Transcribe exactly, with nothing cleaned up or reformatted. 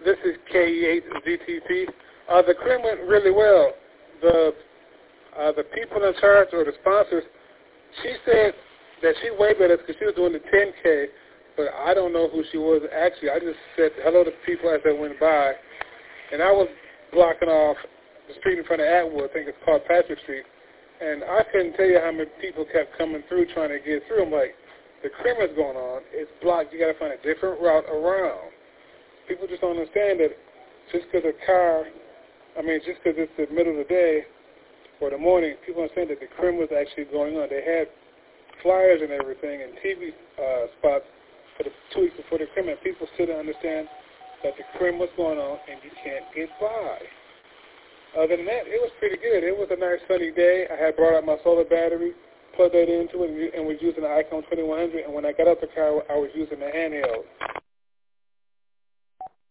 this is K E eight Z T P. Uh, the crim went really well. The uh, the people in charge or the sponsors, she said that she waved at us because she was doing the ten K, but I don't know who she was actually. I just said hello to people as they went by, and I was blocking off the street in front of Atwood. I think it's called Patrick Street, and I couldn't tell you how many people kept coming through trying to get through. I'm like, the crim is going on. It's blocked. You got to find a different route around. People just don't understand that just because a car, I mean, just because it's the middle of the day or the morning, people understand that the crim was actually going on. They had flyers and everything and T V uh, spots for the two weeks before the crim, and people still don't understand that the crim was going on and you can't get by. Other than that, it was pretty good. It was a nice sunny day. I had brought out my solar battery, plugged that into it, and was using the Icon twenty-one hundred, and when I got out the car, I was using the handheld.